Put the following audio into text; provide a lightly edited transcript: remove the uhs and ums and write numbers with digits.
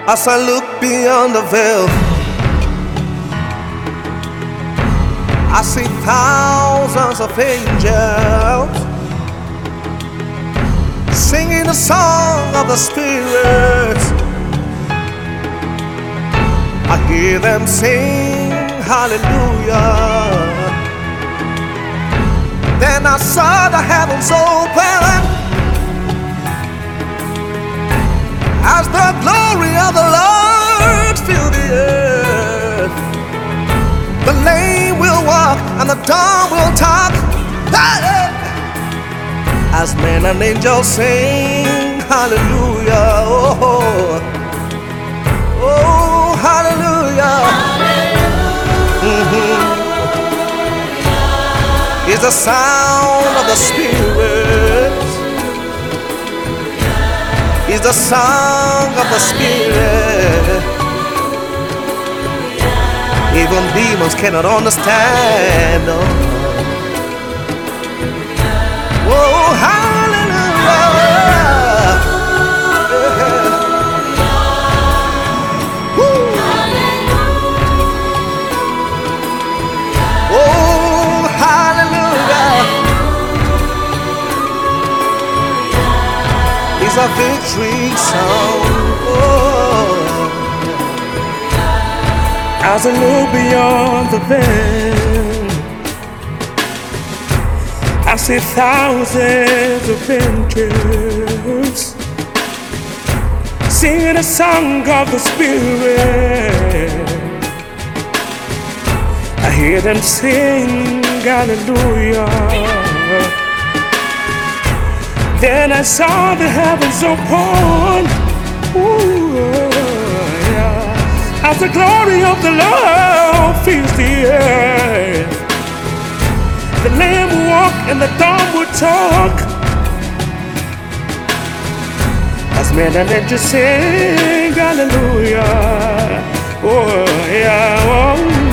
As I look beyond the veil, I see thousands of angels singing the song of the Spirit. I hear them sing hallelujah. Then I saw the heavens open as the glory of the Lord filled the earth. The lame will walk and the dumb will talk, hey! As men and angels sing hallelujah. Oh, oh, hallelujah. It's the sound of the Spirit. It's the song of the Spirit. Even demons cannot understand. Oh, hallelujah. Woo. Oh, hallelujah. It's a victory song. Oh. As I look beyond the veil, I see thousands of angels singing a song of the Spirit. I hear them sing hallelujah. Then I saw the heavens open, ooh, yeah, as the glory of the Lord fills the earth. The lame will walk and the dumb will talk, as men and angels sing hallelujah. Oh yeah, oh.